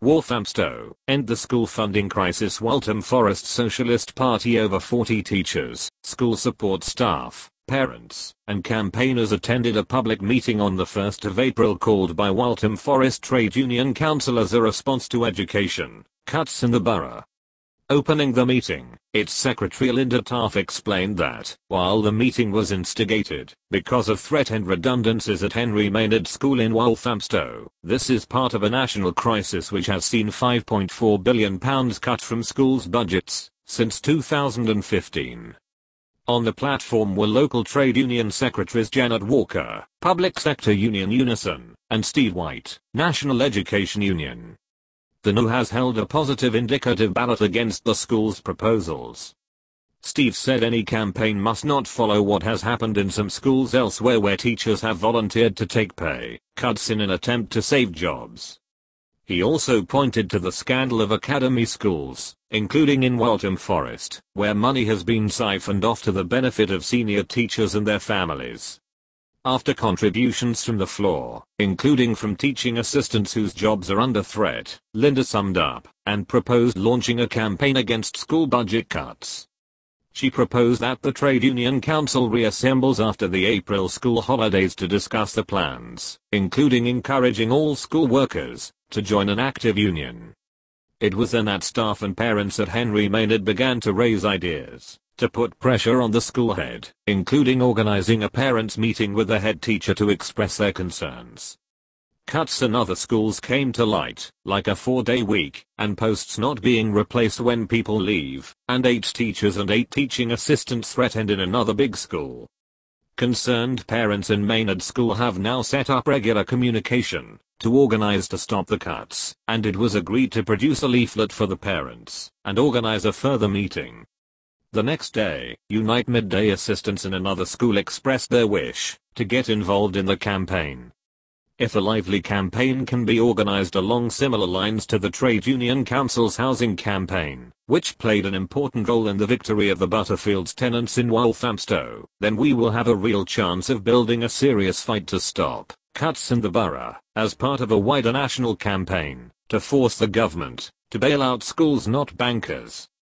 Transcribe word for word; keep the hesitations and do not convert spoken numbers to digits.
Walthamstow, end the school funding crisis. Waltham Forest Socialist Party. Over forty teachers, school support staff, parents, and campaigners attended a public meeting on the first of April called by Waltham Forest Trade Union Council as a response to education cuts in the borough. Opening the meeting, its secretary Linda Taff explained that, while the meeting was instigated because of threat and redundancies at Henry Maynard School in Walthamstow, this is part of a national crisis which has seen five point four billion pounds cut from schools' budgets since two thousand fifteen. On the platform were local trade union secretaries Janet Walker, Public Sector Union Unison, and Steve White, National Education Union. The N U has held a positive indicative ballot against the school's proposals. Steve said any campaign must not follow what has happened in some schools elsewhere where teachers have volunteered to take pay cuts in an attempt to save jobs. He also pointed to the scandal of academy schools, including in Waltham Forest, where money has been siphoned off to the benefit of senior teachers and their families. After contributions from the floor, including from teaching assistants whose jobs are under threat, Linda summed up and proposed launching a campaign against school budget cuts. She proposed that the Trade Union Council reassembles after the April school holidays to discuss the plans, including encouraging all school workers to join an active union. It was then that staff and parents at Henry Maynard began to raise ideas to put pressure on the school head, including organizing a parents' meeting with the head teacher to express their concerns. Cuts in other schools came to light, like a four-day week, and posts not being replaced when people leave, and eight teachers and eight teaching assistants threatened in another big school. Concerned parents in Maynard School have now set up regular communication to organize to stop the cuts, and it was agreed to produce a leaflet for the parents and organize a further meeting. The next day, Unite Midday assistants in another school expressed their wish to get involved in the campaign. If a lively campaign can be organized along similar lines to the Trade Union Council's housing campaign, which played an important role in the victory of the Butterfields tenants in Walthamstow, then we will have a real chance of building a serious fight to stop cuts in the borough, as part of a wider national campaign to force the government to bail out schools, not bankers.